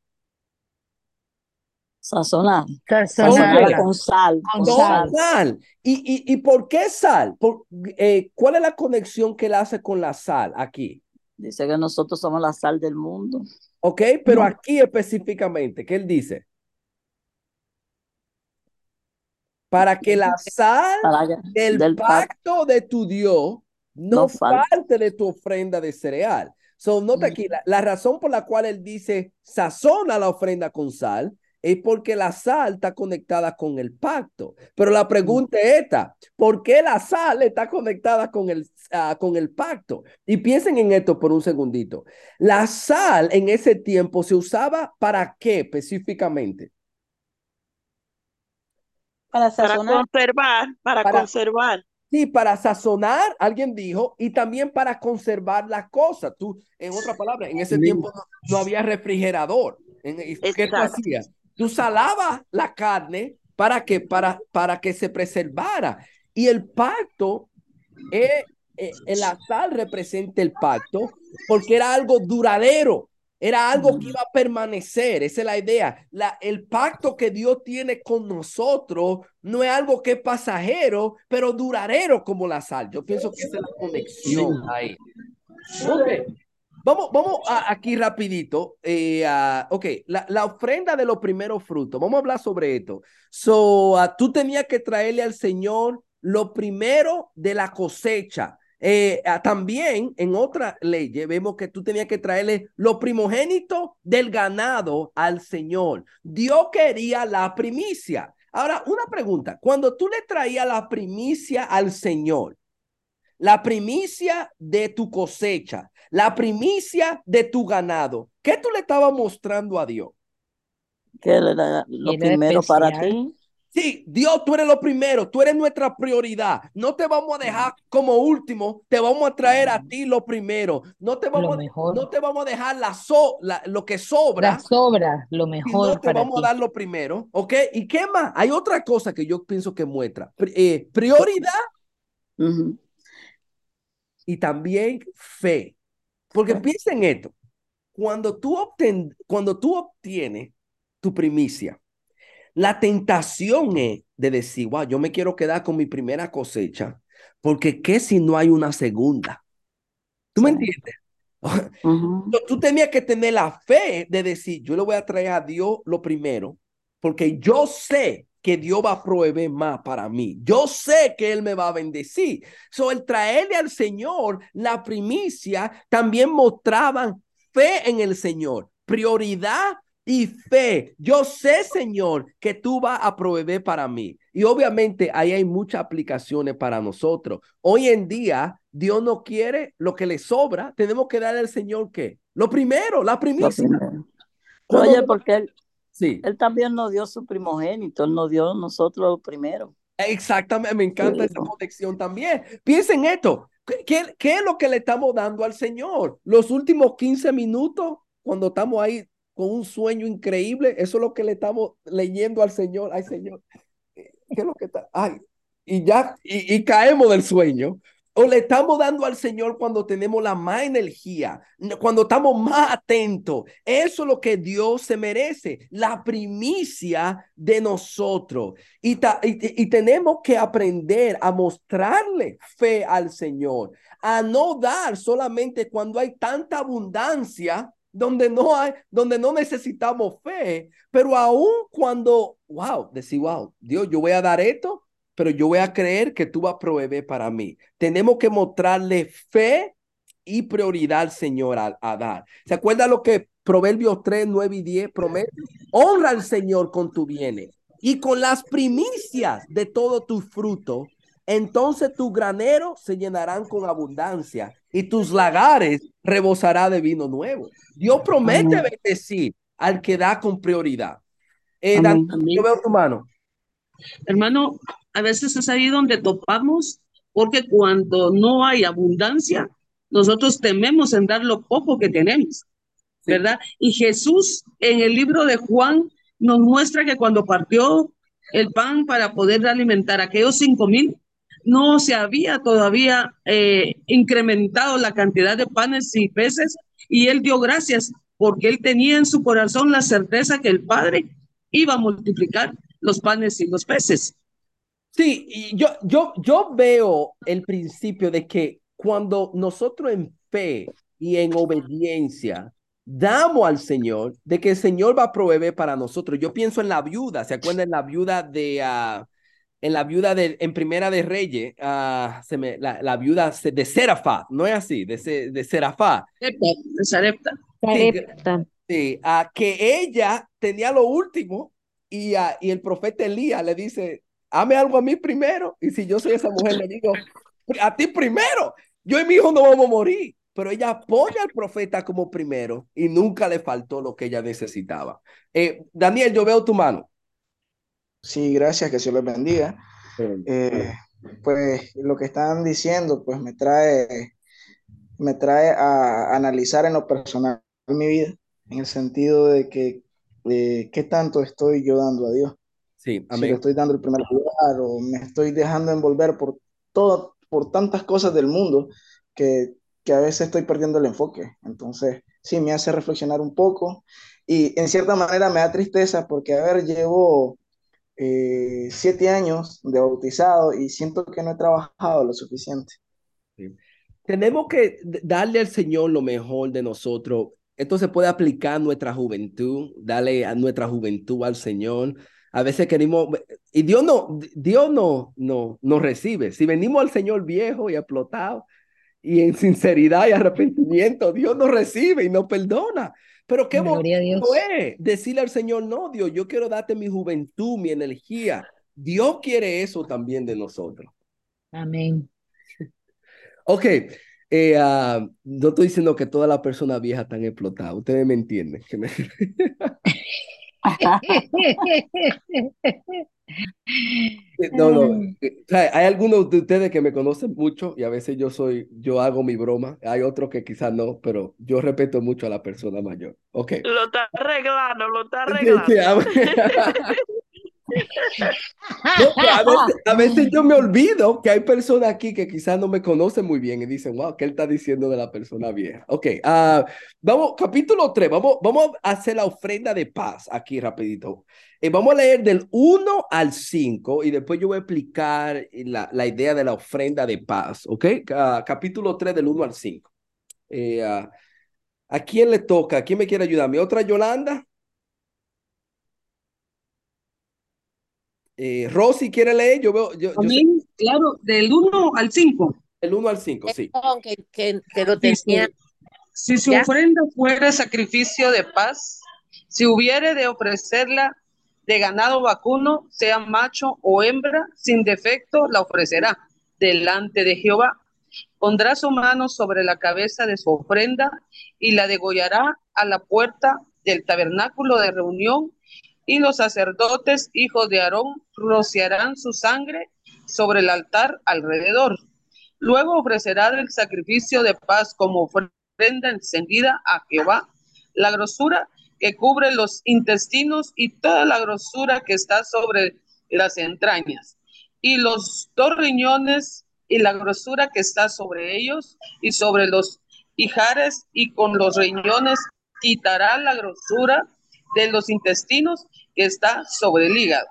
Sazonar. Sazonarla con sal, con con Con sal. sal. sal. ¿Y, y, y por qué sal? Por, eh, ¿Cuál es la conexión que él hace con la sal aquí? Dice que nosotros somos la sal del mundo. ¿Ok? Pero aquí específicamente, ¿qué él dice? Para que la sal Para que- del del pacto pacto de tu Dios no no falta. falte de tu ofrenda de cereal. So, nota aquí, la, la razón por la cual él dice sazona la ofrenda con sal es porque la sal está conectada con el pacto. Pero la pregunta es esta, ¿por qué la sal está conectada con el, uh, con el pacto? Y piensen en esto por un segundito. La sal en ese tiempo se usaba ¿para qué específicamente? Para Para sazonar. conservar, para Para, conservar. Sí, para sazonar, alguien dijo, y también para conservar las cosas. Tú, en otra palabra, en ese Amén. tiempo no, no había refrigerador. En- y ¿Qué tú Exacto. hacías? Tú salabas la carne para que, para, para que se preservara. Y el pacto, eh, eh, la sal representa el pacto porque era algo duradero. Era algo que iba a permanecer, esa es la idea. La, el pacto que Dios tiene con nosotros no es algo que es pasajero, pero duradero como la sal. Yo pienso que esa es la conexión Amén. ahí. Ok, vamos, vamos a- aquí rapidito. Eh, a- ok, la, la ofrenda de los primeros frutos. Vamos a hablar sobre esto. So, ah, tú tenías que traerle al Señor lo primero de la cosecha. Eh, ah, también en otra ley vemos que tú tenías que traerle lo primogénito del ganado al Señor. Dios quería la primicia. Ahora, una pregunta. Cuando tú le traías la primicia al Señor, la primicia de tu cosecha, la primicia de tu ganado, ¿qué tú le estabas mostrando a Dios? Que era lo Era primero para especial. ti. Sí, Dios, tú eres lo primero, tú eres nuestra prioridad. No te vamos a dejar como último, te vamos a traer a ti lo primero. No te Lo vamos, mejor. no te vamos a dejar la so, la, lo que Las sobra, sobras, lo sino mejor te para vamos a ti. dar lo primero, ¿ok? ¿Y qué más? Hay otra cosa que yo pienso que muestra. Pri- eh, prioridad Ujú. y también fe. Porque Fe. piensa en esto. Cuando tú, obten, cuando tú obtienes tu primicia, la tentación es de decir, wow, yo me quiero quedar con mi primera cosecha, porque ¿qué si no hay una segunda? ¿Tú me Sí. entiendes? Ujú. Tú tenías que tener la fe de decir, yo le voy a traer a Dios lo primero, porque yo sé que Dios va a proveer más para mí. Yo sé que Él me va a bendecir. So, el traerle al Señor la primicia también mostraban fe en el Señor, prioridad y fe. Yo sé, Señor, que tú vas a proveer para mí. Y obviamente ahí hay muchas aplicaciones para nosotros. Hoy en día, Dios no quiere lo que le sobra. Tenemos que darle al Señor ¿qué? Lo primero, la Lo primicia. primero. Cuando Oye, nos- porque él, Sí, él también nos dio su primogénito, él nos dio a nosotros lo primero. exactamente. Me encanta esa Sí. conexión también. Piensen esto. ¿Qué, qué, qué es lo que le estamos dando al Señor? Los últimos quince minutos, cuando estamos ahí con un sueño increíble, eso es lo que le estamos leyendo al Señor. Ay, Señor, ¿qué es lo que está? Ay, y ya, y, y caemos del sueño. O le estamos dando al Señor cuando tenemos la más energía, cuando estamos más atentos. Eso es lo que Dios se merece, la primicia de nosotros. Y, ta, y, y tenemos que aprender a mostrarle fe al Señor, a no dar solamente cuando hay tanta abundancia, donde no hay, donde no necesitamos fe, pero aún cuando, wow, decir, wow, Dios, yo voy a dar esto, pero yo voy a creer que tú vas a proveer para mí. Tenemos que mostrarle fe y prioridad al Señor a, a dar. ¿Se acuerda lo que Proverbios tres nueve y diez promete? Honra al Señor con tu bienes y con las primicias de todo tu fruto. Entonces tus graneros se llenarán con abundancia y tus lagares rebosará de vino nuevo. Dios promete Amén. bendecir al que da con prioridad. Eh, Dan, Amén. yo Amén. veo tu mano. Hermano, a veces es ahí donde topamos, porque cuando no hay abundancia, nosotros tememos en dar lo poco que tenemos, Sí. ¿verdad? Y Jesús en el libro de Juan nos muestra que cuando partió el pan para poder alimentar a aquellos cinco mil, no se había todavía eh, incrementado la cantidad de panes y peces, y él dio gracias porque él tenía en su corazón la certeza que el Padre iba a multiplicar los panes y los peces. Sí, y yo, yo, yo veo el principio de que cuando nosotros en fe y en obediencia damos al Señor, de que el Señor va a proveer para nosotros. Yo pienso en la viuda, ¿se acuerdan la viuda de, uh, en la viuda de, en Primera de Reyes, uh, se me, la, la viuda de Serafá, no es así, de, de Serafá. De Sarepta. Sí, Sarepta. sí, uh, que ella tenía lo último y, uh, y el profeta Elías le dice, hame algo a mí primero. Y si yo soy esa mujer, le digo, a ti primero. Yo y mi hijo no vamos a morir. Pero ella pone al profeta como primero y nunca le faltó lo que ella necesitaba. Eh, Daniel, yo veo tu mano. Sí, gracias, que Dios les bendiga. Eh, pues lo que están diciendo, pues me trae, me trae a analizar en lo personal mi vida, en el sentido de que eh, qué tanto estoy yo dando a Dios. Sí, Si le amén. estoy dando el primer lugar o me estoy dejando envolver por todo, por tantas cosas del mundo que, que a veces estoy perdiendo el enfoque. Entonces, sí, me hace reflexionar un poco y en cierta manera me da tristeza porque, a ver, llevo eh, siete años de bautizado y siento que no he trabajado lo suficiente. Sí. Tenemos que d- darle al Señor lo mejor de nosotros. Esto se puede aplicar a nuestra juventud, darle a nuestra juventud al Señor. A veces queremos, y Dios no, Dios no, no, no recibe. Si venimos al Señor viejo y explotado y en sinceridad y arrepentimiento, Dios nos recibe y nos perdona. Pero qué Gloria a bonito Dios. es decirle al Señor, no, Dios, yo quiero darte mi juventud, mi energía. Dios quiere eso también de nosotros. Amén. Ok, eh, ah, no estoy diciendo que todas las personas viejas están explotadas, ustedes me entienden. que me- No, no, eh, o sea, hay algunos de ustedes que me conocen mucho y a veces yo soy, yo hago mi broma, hay otros que quizás no, pero yo respeto mucho a la persona mayor. Ok. Lo está arreglando, lo está Sí, sí, arreglando. a ver. No, pero a veces, a veces yo me olvido que hay personas aquí que quizás no me conocen muy bien y dicen, wow, ¿qué él está diciendo de la persona vieja? Ok, ah, vamos, capítulo tres, vamos, vamos a hacer la ofrenda de paz aquí rapidito. Eh, vamos a leer del uno al cinco y después yo voy a explicar la, la idea de la ofrenda de paz, ¿ok? Ah, capítulo tres del uno al cinco. Eh, ah, ¿a quién le toca? ¿A quién me quiere ayudar? ¿Mi otra Yolanda? Eh, Rosy, ¿quiere leer? Yo veo, yo, yo sé Amén, claro, del uno al cinco. el uno al cinco, sí. Perdón, que, que, que lo tenía Dice, si su ya. ofrenda fuera sacrificio de paz, si hubiere de ofrecerla de ganado vacuno, sea macho o hembra, sin defecto la ofrecerá delante de Jehová. Pondrá su mano sobre la cabeza de su ofrenda y la degollará a la puerta del tabernáculo de reunión, y los sacerdotes, hijos de Aarón, rociarán su sangre sobre el altar alrededor. Luego ofrecerá el sacrificio de paz como ofrenda encendida a Jehová, la grosura que cubre los intestinos y toda la grosura que está sobre las entrañas, y los dos riñones y la grosura que está sobre ellos y sobre los ijares, y con los riñones quitará la grosura de los intestinos que está sobre el hígado.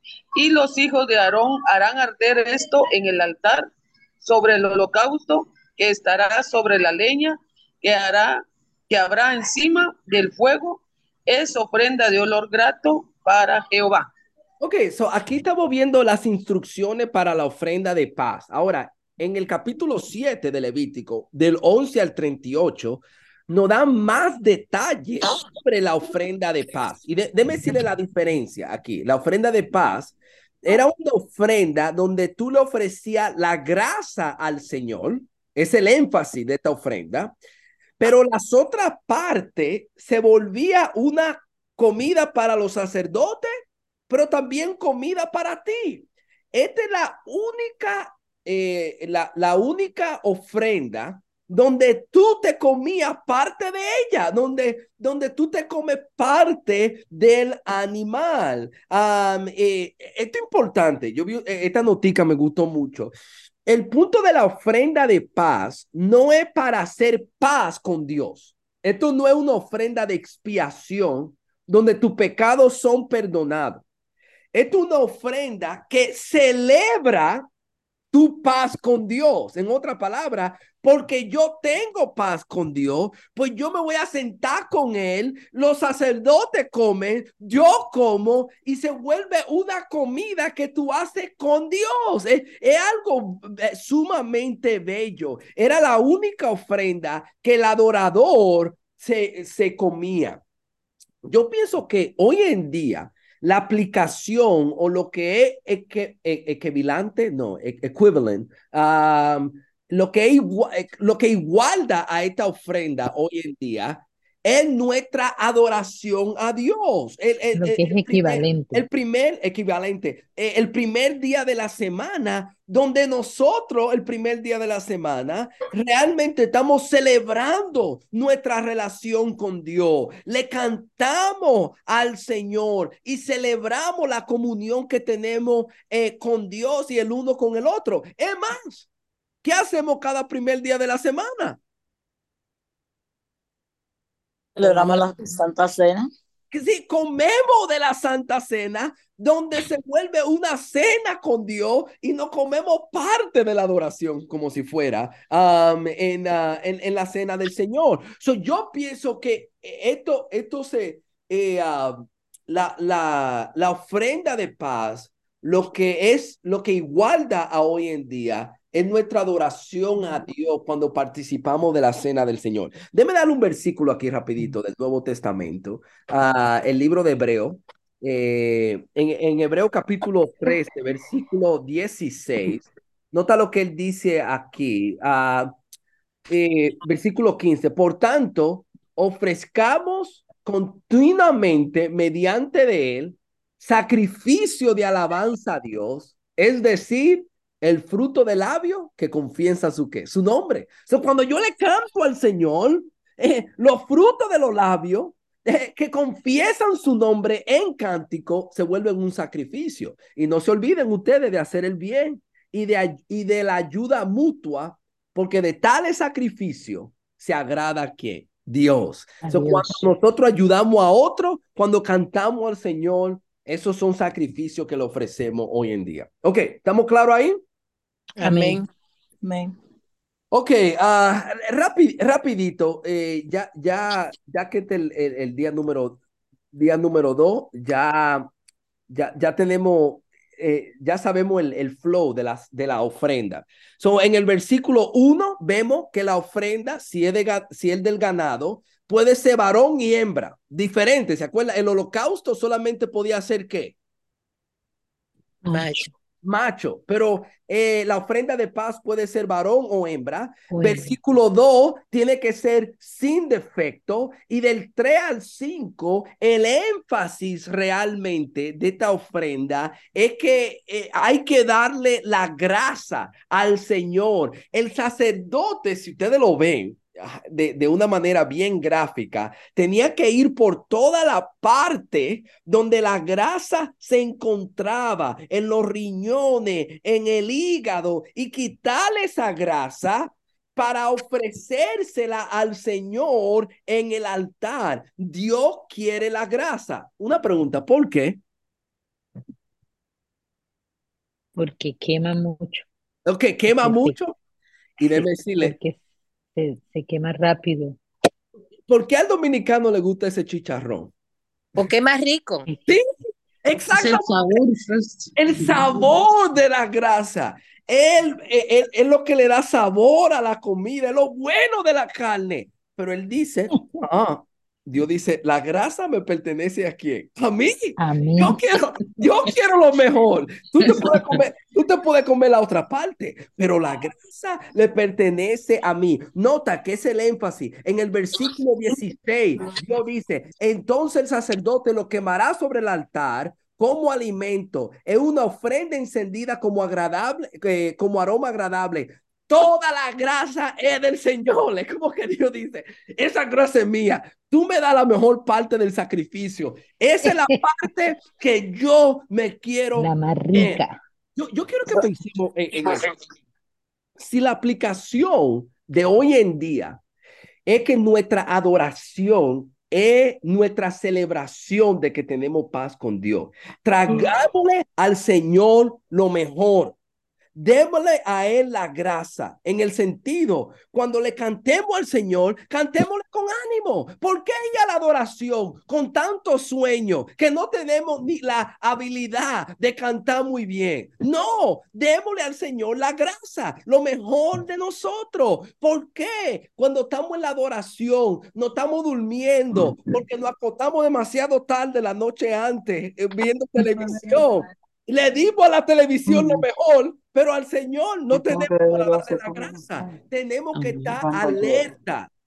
Y los hijos de Aarón harán arder esto en el altar sobre el holocausto que estará sobre la leña que hará que habrá encima del fuego. Es ofrenda de olor grato para Jehová. Ok, so aquí estamos viendo las instrucciones para la ofrenda de paz. Ahora, en el capítulo siete de Levítico, del once al treinta y ocho, nos dan más detalles sobre la ofrenda de paz. Y de, déme decirle la diferencia aquí. La ofrenda de paz era una ofrenda donde tú le ofrecías la grasa al Señor. Es el énfasis de esta ofrenda. Pero las otras partes se volvía una comida para los sacerdotes, pero también comida para ti. Esta es la única, eh, la, la única ofrenda donde tú te comías parte de ella, donde, donde tú te comes parte del animal. Um, eh, esto es importante. Yo vi, eh, esta notica me gustó mucho. El punto de la ofrenda de paz no es para hacer paz con Dios. Esto no es una ofrenda de expiación donde tus pecados son perdonados. Esto es una ofrenda que celebra tu paz con Dios. En otra palabra, porque yo tengo paz con Dios, pues yo me voy a sentar con Él, los sacerdotes comen, yo como y se vuelve una comida que tú haces con Dios. Es, es algo eh, sumamente bello. Era la única ofrenda que el adorador se, se comía. Yo pienso que hoy en día la aplicación o lo que es equ equivalente, no, equivalent, um, lo, que igual, lo que igualda a esta ofrenda hoy en día es nuestra adoración a Dios. El, el, Lo el, que es el primer, equivalente. el primer equivalente, eh, el primer día de la semana, donde nosotros, el primer día de la semana, realmente estamos celebrando nuestra relación con Dios. Le cantamos al Señor y celebramos la comunión que tenemos eh, con Dios y el uno con el otro. Es más, ¿qué hacemos cada primer día de la semana? Celebramos la Santa Cena. Que sí, comemos de la Santa Cena, donde se vuelve una cena con Dios y no comemos parte de la adoración como si fuera um, en, uh, en, en la cena del Señor. So, yo pienso que esto, esto se, eh, uh, la, la, la ofrenda de paz, lo que es, lo que igualda a hoy en día es nuestra adoración a Dios cuando participamos de la cena del Señor. Déme dar un versículo aquí rapidito del Nuevo Testamento, uh, el libro de Hebreo, eh, en, en Hebreo capítulo trece, versículo dieciséis. Nota lo que él dice aquí, uh, eh, versículo quince. Por tanto, ofrezcamos continuamente mediante de él sacrificio de alabanza a Dios, es decir, el fruto del labio que confiesa su qué, su nombre. So, cuando yo le canto al Señor, eh, los frutos de los labios eh, que confiesan su nombre en cántico se vuelven un sacrificio. Y no se olviden ustedes de hacer el bien y de, y de la ayuda mutua, porque de tales sacrificio se agrada a quién, Dios. So, cuando nosotros ayudamos a otro, cuando cantamos al Señor, esos son sacrificios que le ofrecemos hoy en día. Ok, ¿estamos claros ahí? Amén. Amén. Ok, uh, rapid, rapidito, eh, ya, ya, ya que este el, el, el día número, día número dos, ya, ya, ya tenemos, eh, ya sabemos el, el flow de, las, de la ofrenda. So, en el versículo uno vemos que la ofrenda, si es, de, si es del ganado, puede ser varón y hembra, diferente. ¿Se acuerdan? El holocausto solamente podía ser ¿qué? Macho. Macho, pero eh, la ofrenda de paz puede ser varón o hembra. Bueno. Versículo dos tiene que ser sin defecto, y del tres al cinco el énfasis realmente de esta ofrenda es que eh, hay que darle la grasa al Señor. El sacerdote, si ustedes lo ven De, de una manera bien gráfica, tenía que ir por toda la parte donde la grasa se encontraba, en los riñones, en el hígado, y quitarle esa grasa para ofrecérsela al Señor en el altar. Dios quiere la grasa. Una pregunta, ¿por qué? Porque quema mucho. Ok, quema Porque mucho. Se, Y déjeme decirle, porque se, se quema rápido. ¿por qué al dominicano le gusta ese chicharrón? Porque es más rico. Sí, exacto. Es el sabor. Es... El sabor de la grasa. Él, él, es lo que le da sabor a la comida, es lo bueno de la carne. Pero él dice, ah, Dios dice, la grasa me pertenece a quién? A mí. A mí. Yo quiero, yo quiero lo mejor. Tú te puedes comer, tú te puedes comer la otra parte, pero la grasa le pertenece a mí. Nota que es el énfasis. En el versículo dieciséis, Dios dice, entonces el sacerdote lo quemará sobre el altar como alimento, es una ofrenda encendida como agradable, eh, como aroma agradable. Toda la grasa es del Señor. Es como que Dios dice, esa grasa es mía. Tú me das la mejor parte del sacrificio. Esa es la parte que yo me quiero. La más rica. Yo, yo quiero que pensemos en, en eso. Si la aplicación de hoy en día es que nuestra adoración es nuestra celebración de que tenemos paz con Dios. Tragámosle al Señor lo mejor. Démosle a él la grasa, en el sentido, cuando le cantemos al Señor, cantémosle con ánimo. ¿Por qué ella la adoración con tanto sueño que no tenemos ni la habilidad de cantar muy bien? No, démosle al Señor la grasa, lo mejor de nosotros. ¿Por qué? Cuando estamos en la adoración, no estamos durmiendo porque nos acostamos demasiado tarde la noche antes eh, viendo televisión. Le dimos a la televisión lo mejor, pero al Señor no tenemos para darle la grasa. Tenemos que estar alerta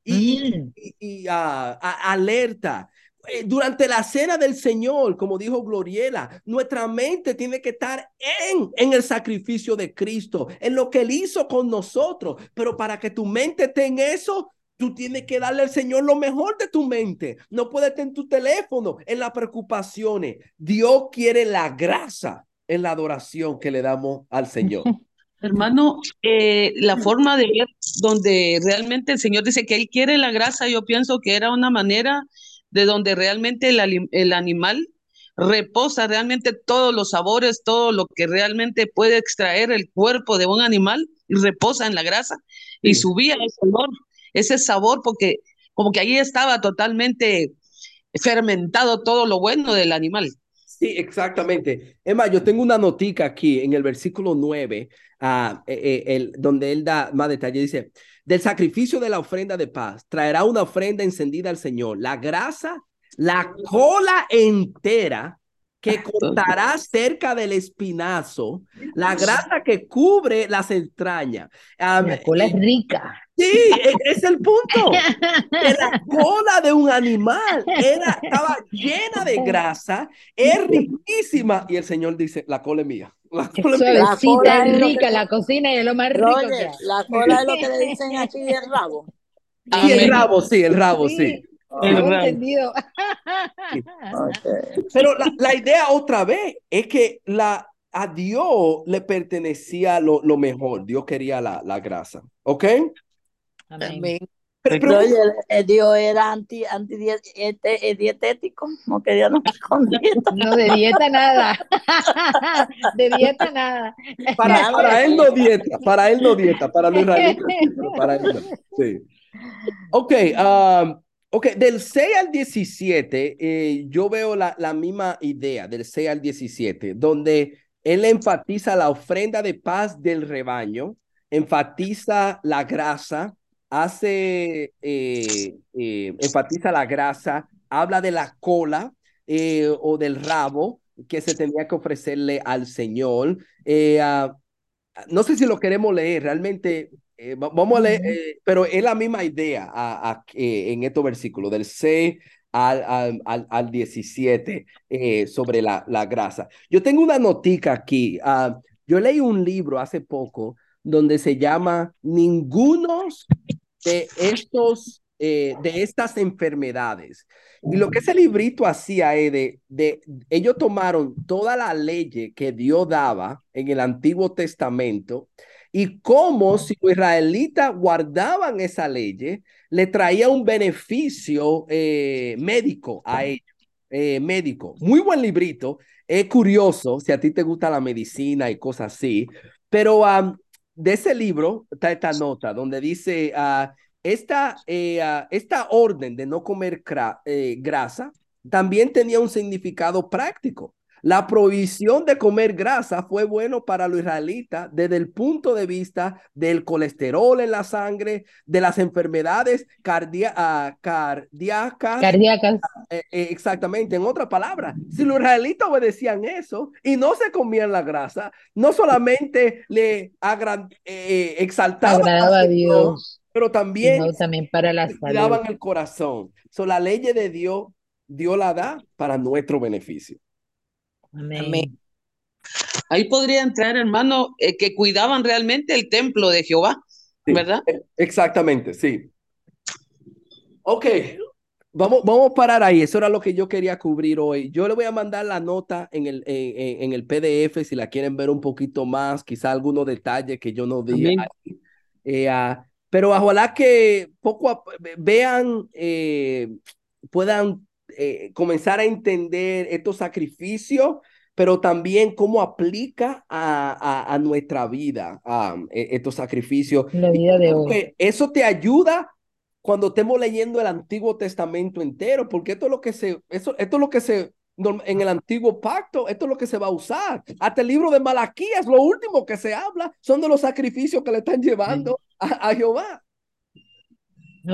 y, Mm. y, y, ah, a- alerta. Eh, Durante la cena del Señor, como dijo Gloriela, nuestra mente tiene que estar en, en el sacrificio de Cristo, en lo que Él hizo con nosotros. Pero para que tu mente esté en eso, tú tienes que darle al Señor lo mejor de tu mente. No puedes estar en tu teléfono, en las preocupaciones. Dios quiere la grasa en la adoración que le damos al Señor. Hermano, eh, la forma de ver donde realmente el Señor dice que Él quiere la grasa, yo pienso que era una manera de donde realmente el, ali- el animal reposa realmente todos los sabores, todo lo que realmente puede extraer el cuerpo de un animal y reposa en la grasa y Sí. subía ese olor, ese sabor, porque como que ahí estaba totalmente fermentado todo lo bueno del animal. Sí, exactamente. Es más, yo tengo una notica aquí en el versículo nueve, ah, eh, eh, el, donde él da más detalle. Dice, del sacrificio de la ofrenda de paz, traerá una ofrenda encendida al Señor. La grasa, la cola entera que cortará cerca del espinazo, la grasa que cubre las entrañas. Ah, La cola es eh, rica. sí, e- es el punto. Que la cola de un animal era, estaba llena de grasa, es riquísima. Y el Señor dice, la cola es mía. La Es cola es mía. La suavecita, cola es es lo que rica, le, la cocina y es lo más rico que Roger, hay. la cola es lo que le dicen aquí el rabo. Sí, el Amén. rabo, sí, el rabo, sí. Sí, El tengo Sí, rabo. entendido. sí. Okay. Pero la, la idea otra vez es que la, a Dios le pertenecía lo, lo mejor. Dios quería la, la grasa. ¿Ok? Amén. Amén. Pero, pero Roger, el Dios era anti, anti este, eh, dietético, no quería nada con dieta. No, de dieta nada. De dieta nada. para, Nada para de él no dieta. dieta, para él no dieta, para los israelitas sí, pero para él no. Sí. Ok, um, ok, del seis al diecisiete, eh, yo veo la, la misma idea, del seis al diecisiete, donde él enfatiza la ofrenda de paz del rebaño, enfatiza la grasa, hace, eh, eh, enfatiza la grasa, habla de la cola eh, o del rabo que se tenía que ofrecerle al Señor. Eh, uh, no sé si lo queremos leer, realmente eh, vamos a leer, eh, pero es la misma idea a, a, eh, en estos versículos, del seis al, al, al, al diecisiete, eh, sobre la, la grasa. Yo tengo una notica aquí. Uh, yo leí un libro hace poco donde se llama Ningunos de estos, eh, de estas enfermedades. Y lo que ese librito hacía es de, de, ellos tomaron toda la ley que Dios daba en el Antiguo Testamento y cómo si los israelitas guardaban esa ley, le traía un beneficio eh, médico a ellos. Eh, médico. Muy buen librito. Es curioso si a ti te gusta la medicina y cosas así, pero um, de ese libro está esta nota donde dice, uh, esta, eh, uh, esta orden de no comer eh, grasa también tenía un significado práctico. La prohibición de comer grasa fue bueno para los israelitas desde el punto de vista del colesterol en la sangre, de las enfermedades cardia uh, cardíacas. Cardíacas. Eh, eh, exactamente, en otras palabras, si los israelitas obedecían eso y no se comían la grasa, no solamente le agran, eh, exaltaban Agradaba al a Señor, Dios, pero también sino también para la le salud. cuidaban el corazón. So, la ley de Dios, Dios la da para nuestro beneficio. Amén. Amén. Ahí podría entrar, hermano, eh, que cuidaban realmente el templo de Jehová, Sí, ¿verdad? e- exactamente, sí. Ok, vamos, vamos a parar ahí. Eso era lo que yo quería cubrir hoy. Yo le voy a mandar la nota en el, en, en- en el P D F si la quieren ver un poquito más, quizá algunos detalles que yo no di Amén. ahí. Eh, ah, pero ojalá que poco a, vean, eh, puedan eh, comenzar a entender estos sacrificios, pero también cómo aplica a, a, a nuestra vida ah, e- estos sacrificios. La Y vida de creo hoy. que eso te ayuda cuando estemos leyendo el Antiguo Testamento entero, porque esto es lo que se, eso, esto es lo que se, norm- en el Antiguo Pacto, esto es lo que se va a usar. Hasta el libro de Malaquías, lo último que se habla son de los sacrificios que le están llevando a, a Jehová.